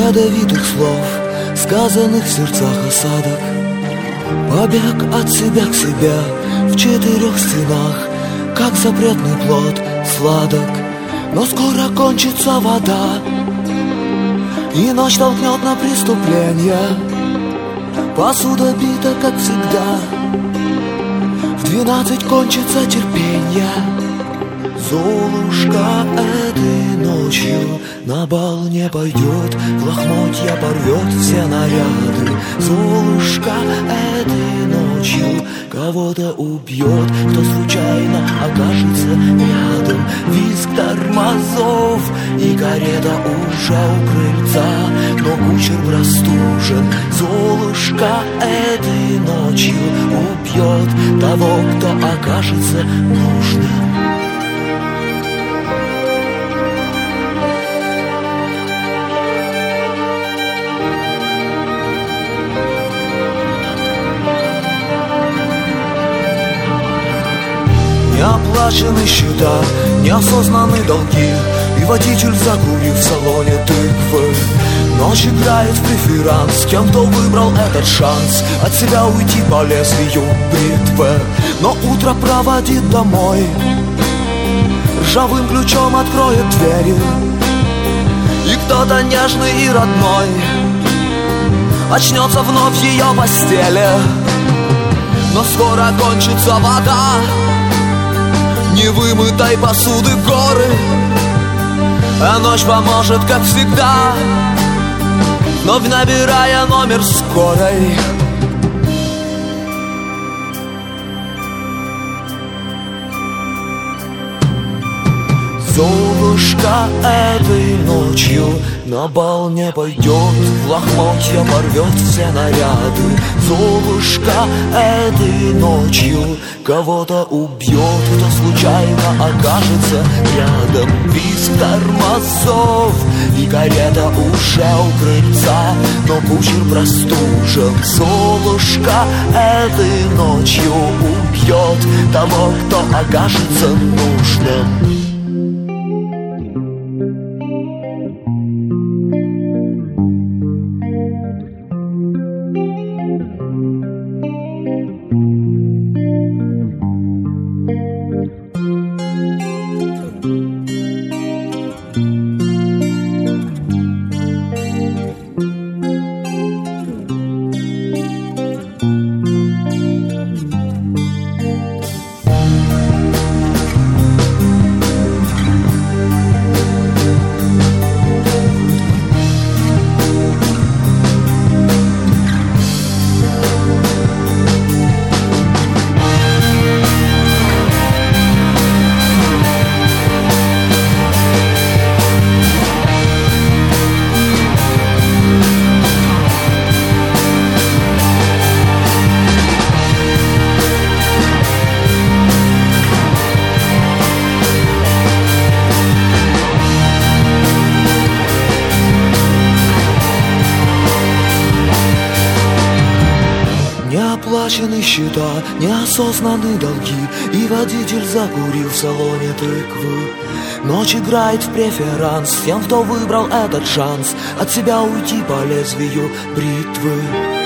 ядовитых слов, сказанных в сердцах осадок. Побег от себя к себе в 4 стенах, как запретный плод сладок. Но скоро кончится вода, и ночь толкнет на преступление. Посуда бита, как всегда, в 12 кончится терпенье. Золушка этой ночью на бал не пойдет, в лохмотья порвет все наряды. Золушка этой ночью кого-то убьет, кто случайно окажется рядом. Визг тормозов, и карета уже у крыльца, но кучер простужен. Золушка этой ночью убьет того, кто окажется нужным. Неоплаченные счета, неосознанные долги, и водитель закурил в салоне тыквы. Ночь играет в преферанс, кем кто выбрал этот шанс от себя уйти по лезвию бритвы. Но утро проводит домой, ржавым ключом откроет двери, и кто-то нежный и родной очнется вновь в ее постели. Но скоро кончится вода, невымытой посуды горы, а ночь поможет, как всегда, вновь набирая номер скорой. Золушка этой ночью на бал не пойдет, в лохмотья порвет все наряды. Золушка этой ночью кого-то убьет, кто случайно окажется рядом. Визг тормозов, и карета уже у крыльца, но кучер простужен. Золушка этой ночью убьет того, кто окажется нужным. Неоплаченные счета, неосознанные долги, и водитель закурил в салоне тыквы. Ночь играет в преферанс, тем, кто выбрал этот шанс от себя уйти по лезвию бритвы.